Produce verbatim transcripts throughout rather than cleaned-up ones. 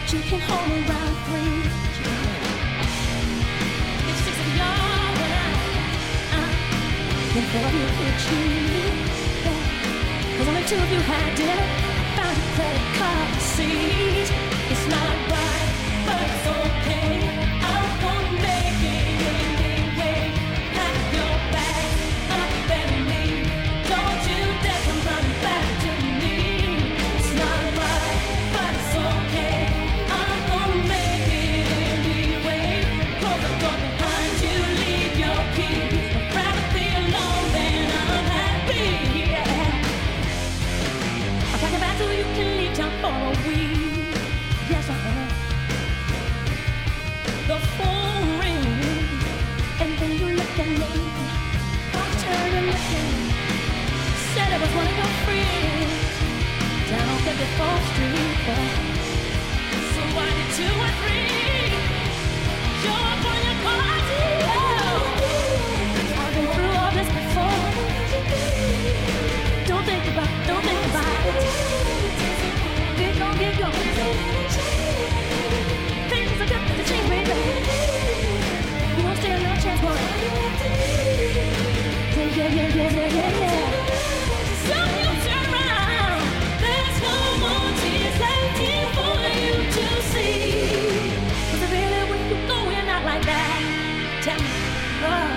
you can hold around three. If six of y'all went out, uh, then four of you could choose. Yeah. Cause only two of you had dinner, found your credit card receipts. It's not right, but it's okay. I'm gonna make it anyway. Pack your bags up and leave. Don't you dare come running back to me. It's not right, but it's okay. I'm gonna make it anyway. Close the door behind you, leave your key. I'd rather be alone than unhappy. Yeah. I'll pack it back so you can leave town for a week. Yes, I am. The phone rings, and then you look at me. I turn and look at me. Said it was one of your friends down on fifty-fourth Street. But so I did two or three. Show up on your cardio. I've been through all this before. Don't think about, don't think about it. Get going, get going. Things are got to change, baby. You don't stand no chance, boy. Yeah, yeah, yeah, yeah, yeah, yeah. So you turn around. There's no more tears left here for you to see. Was it really when you going out like that? Tell me, oh.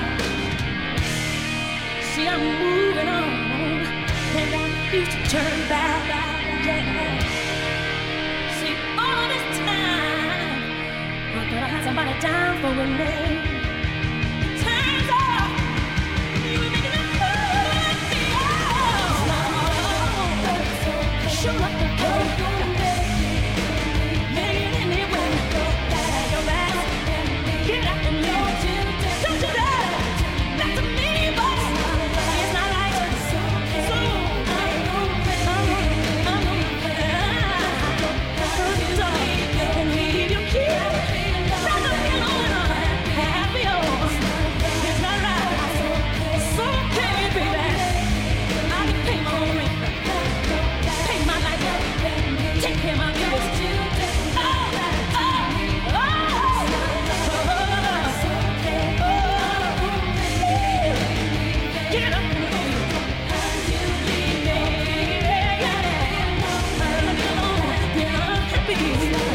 See, I'm moving on, and I used to turn back. Yeah. See, all this time I thought I had somebody down for a name. Turns out you were making it good. Oh, sure like the cold. Make it anyway. Pack your bags, get up and leave. Don't you dare back to me, boy. It's not right. So I'm gonna leave your key. Happy.